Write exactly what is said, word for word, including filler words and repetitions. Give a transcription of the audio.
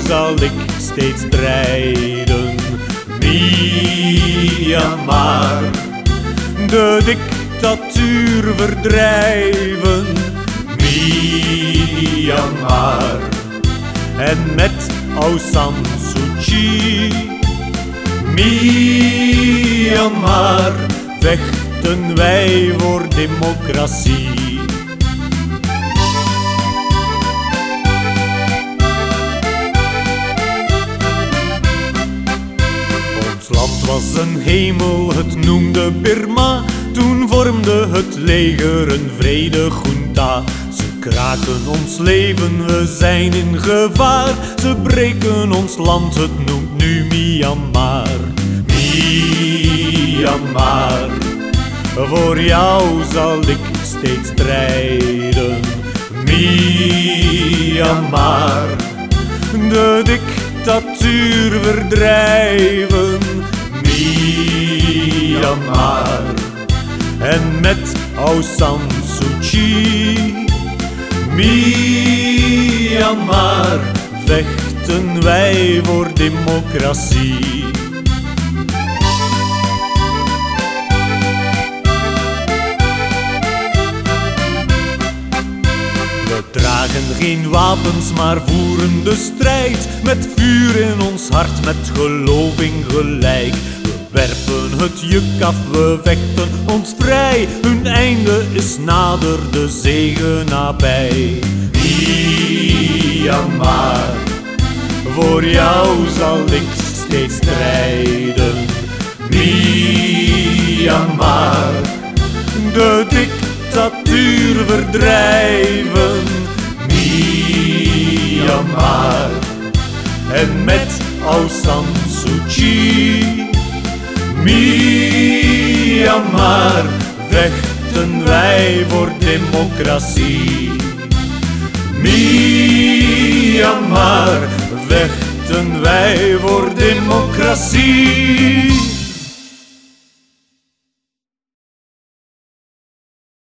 zal ik steeds strijden. Myanmar, de dictatuur verdrijven. Myanmar, en met Aung San Suu Kyi. Myanmar, vechten wij voor democratie. Ons land was een hemel, het noemde Birma. Toen vormde het leger een vrede junta. Ze kraken ons leven, we zijn in gevaar. Ze breken ons land, het noemt nu Myanmar. Myanmar, voor jou zal ik steeds strijden. Myanmar, de dictatuur verdrijven. Myanmar, en met Aung San Suu Kyi. Myanmar, vechten wij voor democratie. We dragen geen wapens, maar voeren de strijd. Met vuur in ons hart, met geloof in gelijk. We werpen het juk af, we vechten ons vrij. Hun einde is nader, de zege nabij. Myanmar, voor jou zal ik steeds strijden. Myanmar, de dictatuur verdrijven. Myanmar, en met Aung San Suu Kyi. Myanmar, vechten wij voor democratie. Myanmar, vechten wij voor democratie.